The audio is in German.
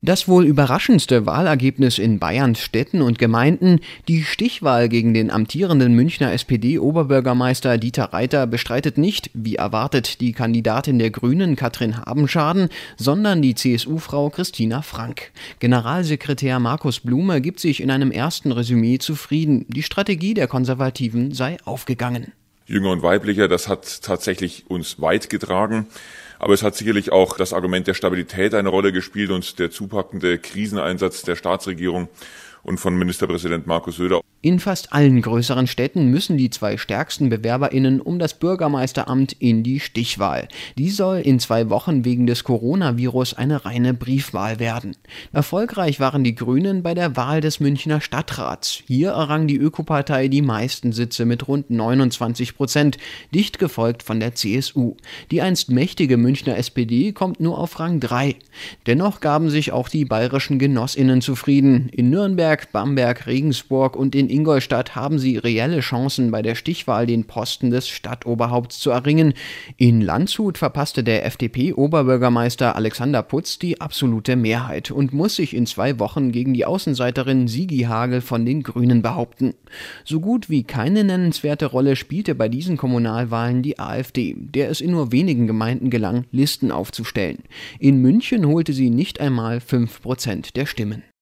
Das wohl überraschendste Wahlergebnis in Bayerns Städten und Gemeinden, die Stichwahl gegen den amtierenden Münchner SPD-Oberbürgermeister Dieter Reiter, bestreitet nicht, wie erwartet, die Kandidatin der Grünen Katrin Habenschaden, sondern die CSU-Frau Christina Frank. Generalsekretär Markus Blume gibt sich in einem ersten Resümee zufrieden. Die Strategie der Konservativen sei aufgegangen. Jünger und weiblicher, das hat tatsächlich uns weit getragen. Aber es hat sicherlich auch das Argument der Stabilität eine Rolle gespielt und der zupackende Kriseneinsatz der Staatsregierung und von Ministerpräsident Markus Söder. In fast allen größeren Städten müssen die zwei stärksten BewerberInnen um das Bürgermeisteramt in die Stichwahl. Die soll in 2 Wochen wegen des Coronavirus eine reine Briefwahl werden. Erfolgreich waren die Grünen bei der Wahl des Münchner Stadtrats. Hier errang die Ökopartei die meisten Sitze mit rund 29%, dicht gefolgt von der CSU. Die einst mächtige Münchner SPD kommt nur auf Rang 3. Dennoch gaben sich auch die bayerischen GenossInnen zufrieden. In Nürnberg, Bamberg, Regensburg und in Ingolstadt haben sie reelle Chancen, bei der Stichwahl den Posten des Stadtoberhaupts zu erringen. In Landshut verpasste der FDP-Oberbürgermeister Alexander Putz die absolute Mehrheit und muss sich in 2 Wochen gegen die Außenseiterin Sigi Hagel von den Grünen behaupten. So gut wie keine nennenswerte Rolle spielte bei diesen Kommunalwahlen die AfD, der es in nur wenigen Gemeinden gelang, Listen aufzustellen. In München holte sie nicht einmal 5% der Stimmen.